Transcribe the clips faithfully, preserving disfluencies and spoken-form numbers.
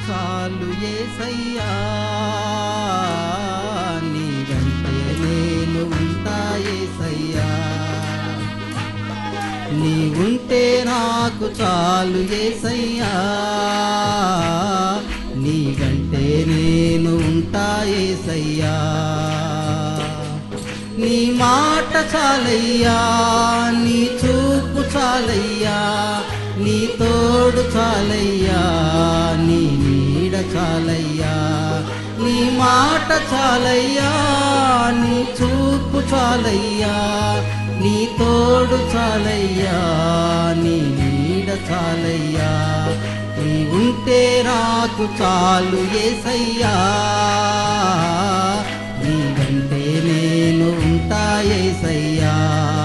చాలు యేసయ్యా, నీ వెంటే నేను ఉంటా యేసయ్యా. నీ ఉంటే నాకు చాలు యేసయ్యా, నీ వెంటే నేను ఉంటా యేసయ్యా. నీ మాట చాలయ్యా, నీ చూపు చాలయ్యా, నీ తోడు చాలయ్యా, నీ నీడ చాలయ్యా. నీ మాట చాలయ్యా, నీ చూపు చాలయ్యా, నీ తోడు చాలయ్యా, నీ నీడ చాలయ్యా. నీ ఉంటే నాకు చాలు యేసయ్యా, నీ వెంటే నేను ఉంటా యేసయ్యా.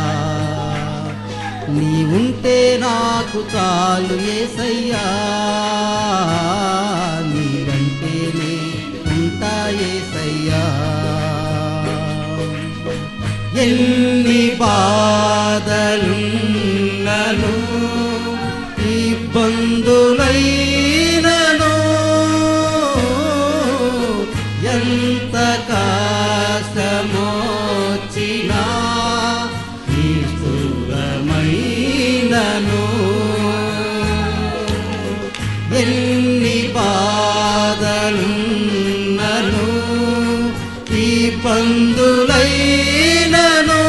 నీ ఉంటే నాకు చాలు యేసయ్యా, నీ వెంటే నేను ఉంటా యేసయ్యా. ఎన్ని బాధలున్నను ఇబ్బందులైనను, ఎంత కష్టమొచ్చినా నిష్ఠురమైనను, ఎన్ని బాధలున్నను ఇబ్బందులైనను,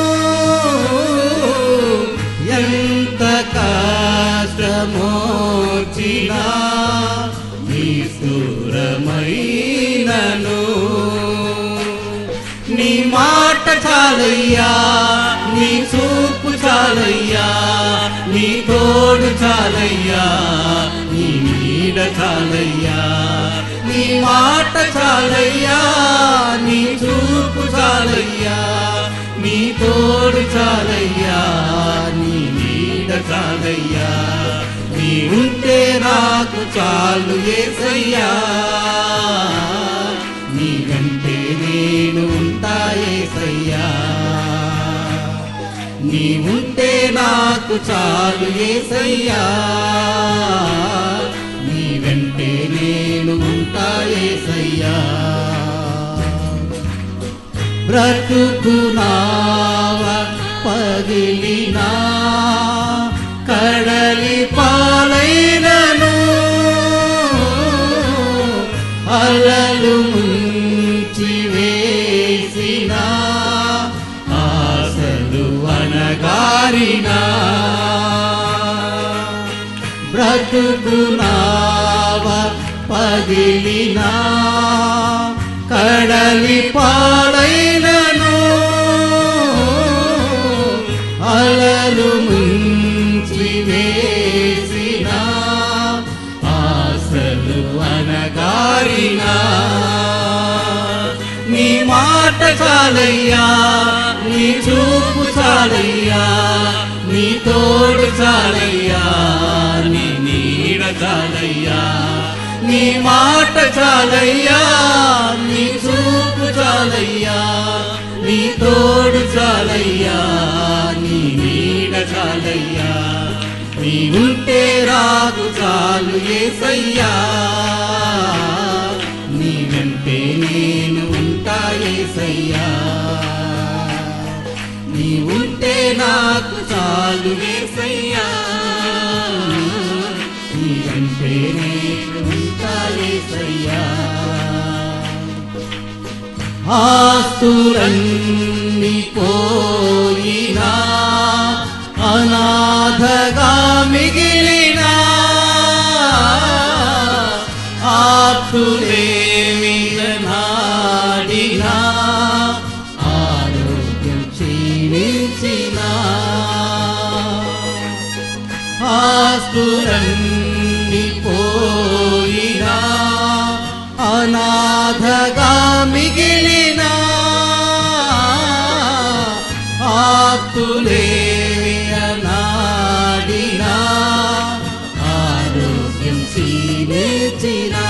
ఎంత కష్టమొచ్చినా నిష్ఠురమైనను. నీ మాట చాలయ్యా, నీ చూపు చాలయ్యా, నీ తోడు చాలయ్యా, నీ నీడ చాలయ్యా. నీ మాట చాలయ్యా, నీ చూపు చాలయ్యా, నీ తోడు చాలయ్యా, నీ నీడ చాలయ్యా. నీ ఉంటే నాకు చాలు యేసయ్యా, నీ వెంటే నేను ఉంటా యేసయ్యా. నీ ఉంటే నాకు చాలు యేసయ్యా, నీ వెంటే నేను ఉంటా యేసయ్యా. బ్రతుకునావ పగిలినా కడలి పాలైనను, అలలు ముంచి వేసినా ఆశలు అనగారినా. బ్రతుకునావ పగిలినా కడలి పాలైనను, అలలు ముంచి వేసినా ఆశలు అనగారినా. నీ మాట చాలయ్యా, నీ చూపు చాలయ్యా, నీ తోడు చాలయ్యా, నీ నీడ చాలయ్యా. నీ మాట చాలయ్యా, నీ చూపు చాలయ్యా, నీ తోడు చాలయ్యా, నీ నీడ చాలయ్యా. నీ ఉంటే నాకు చాలు యేసయ్యా, నీ వెంటే నేను ఉంటా యేసయ్యా. నీ ఉంటే నాకు చాలు యేసయ్యా, నీ వెంటే నేను ఉంటా యేసయ్యా. ఆస్తులన్నీ పోయినా అనాథగా మిగిలినా, ఆప్తులేమి నాడినా ఆరోగ్యం క్షీణించినా, ఆస్తులన్నీ పోయినా అనాథగా మిగిలినా, ఆప్తులేమి నాడినా ఆరోగ్యం క్షీణించినా.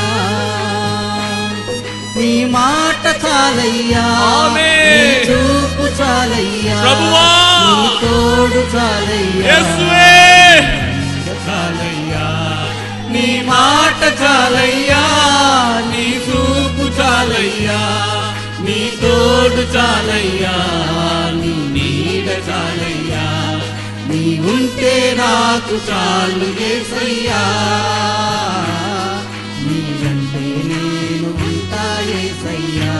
నీ మాట చాలయ్యా, నీ చూపు చాలయ్యా, నీ తోడు చాలయ్యా, చాలయ్యా. నీ మాట మాట చాలయ్యా, నీ చూపు చాలయ్యా, నీ తోడు చాలయ్యా, నీ నీడ చాలయ్యా, నీ ఉంటే నాకు చాలు యేసయ్యా, నీ వెంటే నేను ఉంటా యేసయ్యా,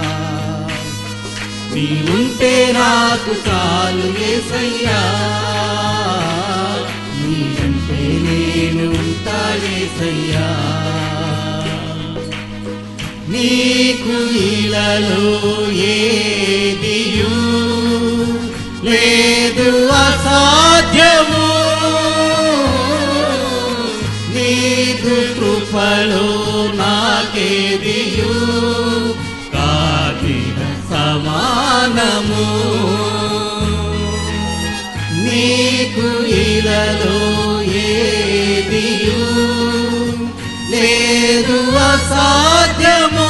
నీ ఉంటే నాకు చాలు యేసయ్యా, నీ వెంటే నేను ఉంటా యేసయ్యా. నీకు ఇలలో ఏదియు లేదు అసాధ్యము, నీకు కృపలో నాకేదియు కాదిన సమానము, నీకు ఇలలో ఏదియు లేదు అసాధ్యము,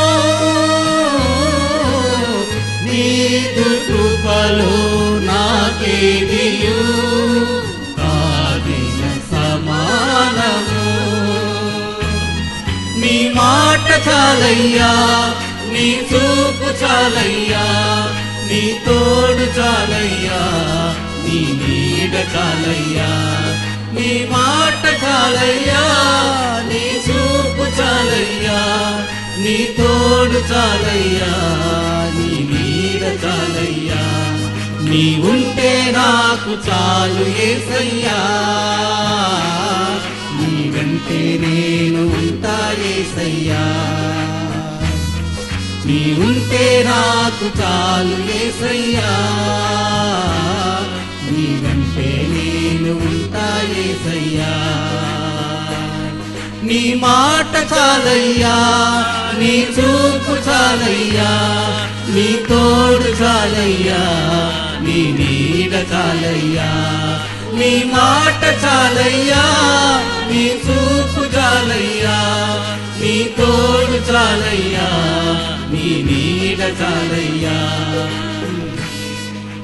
నీకు కృపలో నాకేదియు కాదిన సమానము. నీ మాట చాలయ్యా, నీ చూపు చాలయ్యా, నీ తోడు చాలయ్యా, నీ నీడ చాలయ్యా, నీ మాట చాలయ్యా, నీ చూపు చాలయ్యా, నీ తోడు చాలయ్యా, నీ నీడ చాలయ్యా, నీ ఉంటే నాకు చాలు యేసయ్యా, నీ వెంటే నేను ఉంటా యేసయ్యా, నీ ఉంటే నాకు చాలు యేసయ్యా, నీ వెంటే నేను ఉంటా యేసయ్యా. నీ మాట చాలయ్యా, నీ చూపు చాలయ్యా, నీ తోడు చాలయ్యా, నీ నీడ చాలయ్యా, నీ మాట చాలయ్యా, నీ చూపు చాలయ్యా, నీ తోడు చాలయ్యా, నీ నీడ చాలయ్యా,